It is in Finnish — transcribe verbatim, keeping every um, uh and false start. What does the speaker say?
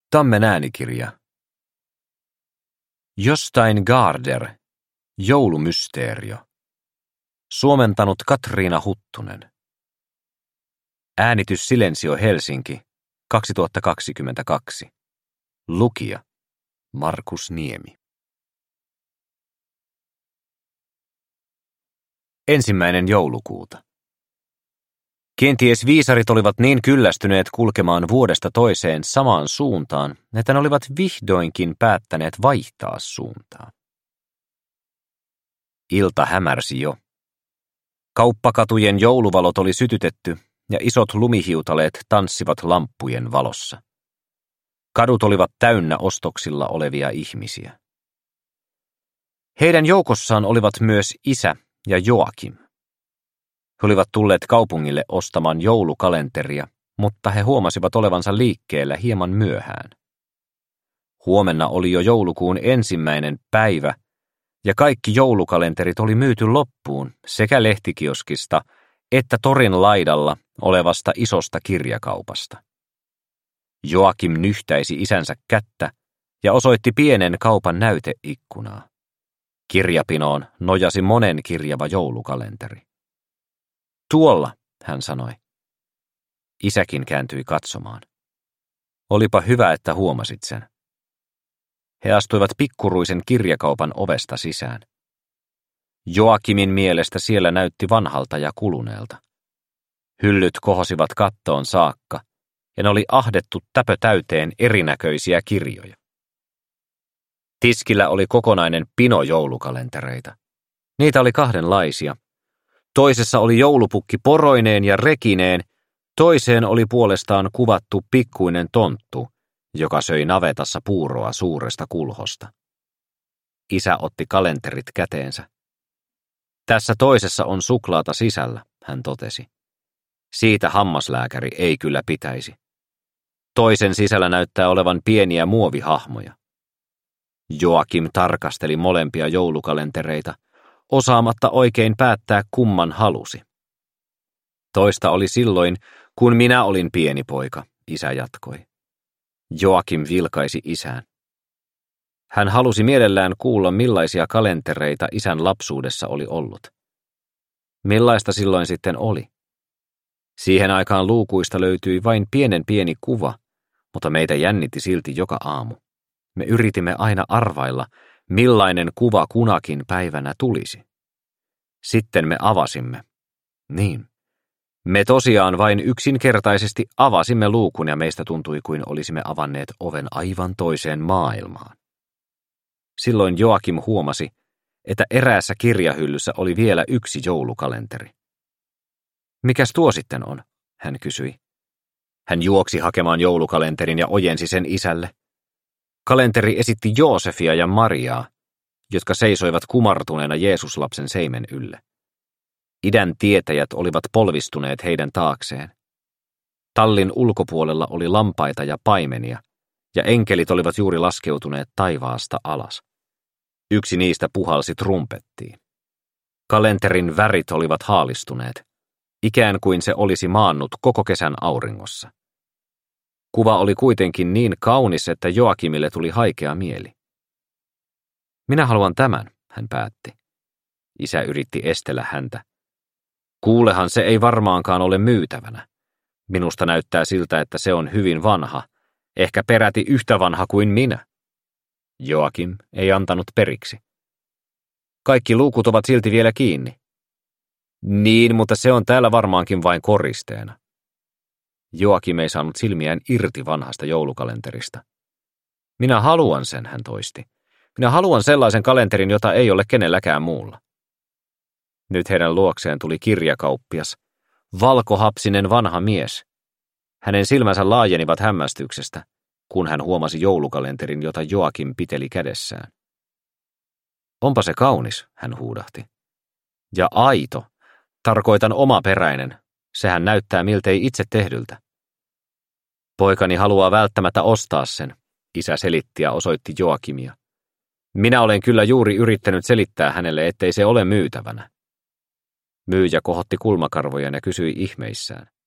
Tammen äänikirja. Jostain Garder. Joulumysteerio. Suomentanut Katriina Huttunen. Äänitys Silensio Helsinki, kaksituhattakaksikymmentäkaksi. Lukija Markus Niemi. Ensimmäinen joulukuuta. Kenties viisarit olivat niin kyllästyneet kulkemaan vuodesta toiseen samaan suuntaan, että ne olivat vihdoinkin päättäneet vaihtaa suuntaa. Ilta hämärsi jo. Kauppakatujen jouluvalot oli sytytetty ja isot lumihiutaleet tanssivat lamppujen valossa. Kadut olivat täynnä ostoksilla olevia ihmisiä. Heidän joukossaan olivat myös isä ja Joakim. He olivat tulleet kaupungille ostamaan joulukalenteria, mutta he huomasivat olevansa liikkeellä hieman myöhään. Huomenna oli jo joulukuun ensimmäinen päivä, ja kaikki joulukalenterit oli myyty loppuun sekä lehtikioskista että torin laidalla olevasta isosta kirjakaupasta. Joakim nyhtäisi isänsä kättä ja osoitti pienen kaupan näyteikkunaa. Kirjapinoon nojasi monen kirjava joulukalenteri. Tuolla, hän sanoi. Isäkin kääntyi katsomaan. Olipa hyvä, että huomasit sen. He astuivat pikkuruisen kirjakaupan ovesta sisään. Joakimin mielestä siellä näytti vanhalta ja kuluneelta. Hyllyt kohosivat kattoon saakka, ja ne oli ahdettu täpö täyteen erinäköisiä kirjoja. Tiskillä oli kokonainen pino joulukalentereita. Niitä oli kahdenlaisia. Toisessa oli joulupukki poroineen ja rekineen, toiseen oli puolestaan kuvattu pikkuinen tonttu, joka söi navetassa puuroa suuresta kulhosta. Isä otti kalenterit käteensä. Tässä toisessa on suklaata sisällä, hän totesi. Siitä hammaslääkäri ei kyllä pitäisi. Toisen sisällä näyttää olevan pieniä muovihahmoja. Joakim tarkasteli molempia joulukalentereita, osaamatta oikein päättää kumman halusi. Toista oli silloin, kun minä olin pieni poika, isä jatkoi. Joakim vilkaisi isään. Hän halusi mielellään kuulla, millaisia kalentereita isän lapsuudessa oli ollut. Millaista silloin sitten oli? Siihen aikaan luukuista löytyi vain pienen pieni kuva, mutta meitä jännitti silti joka aamu. Me yritimme aina arvailla, millainen kuva kunakin päivänä tulisi. Sitten me avasimme. Niin. Me tosiaan vain yksinkertaisesti avasimme luukun ja meistä tuntui kuin olisimme avanneet oven aivan toiseen maailmaan. Silloin Joakim huomasi, että eräässä kirjahyllyssä oli vielä yksi joulukalenteri. Mikäs tuo sitten on? Hän kysyi. Hän juoksi hakemaan joulukalenterin ja ojensi sen isälle. Kalenteri esitti Joosefia ja Mariaa, jotka seisoivat kumartuneena Jeesuslapsen seimen ylle. Idän tietäjät olivat polvistuneet heidän taakseen. Tallin ulkopuolella oli lampaita ja paimenia, ja enkelit olivat juuri laskeutuneet taivaasta alas. Yksi niistä puhalsi trumpettiin. Kalenterin värit olivat haalistuneet, ikään kuin se olisi maannut koko kesän auringossa. Kuva oli kuitenkin niin kaunis, että Joakimille tuli haikea mieli. Minä haluan tämän, hän päätti. Isä yritti estellä häntä. Kuulehan, se ei varmaankaan ole myytävänä. Minusta näyttää siltä, että se on hyvin vanha, ehkä peräti yhtä vanha kuin minä. Joakim ei antanut periksi. Kaikki luukut ovat silti vielä kiinni. Niin, mutta se on täällä varmaankin vain koristeena. Joakim ei saanut silmiään irti vanhasta joulukalenterista. Minä haluan sen, hän toisti. Minä haluan sellaisen kalenterin, jota ei ole kenelläkään muulla. Nyt heidän luokseen tuli kirjakauppias, valkohapsinen vanha mies. Hänen silmänsä laajenivat hämmästyksestä, kun hän huomasi joulukalenterin, jota Joakim piteli kädessään. Onpa se kaunis, hän huudahti. Ja aito, tarkoitan omaperäinen, sehän näyttää miltei itse tehdyltä. Poikani haluaa välttämättä ostaa sen, isä selitti ja osoitti Joakimia. Minä olen kyllä juuri yrittänyt selittää hänelle, ettei se ole myytävänä. Myyjä kohotti kulmakarvoja ja kysyi ihmeissään.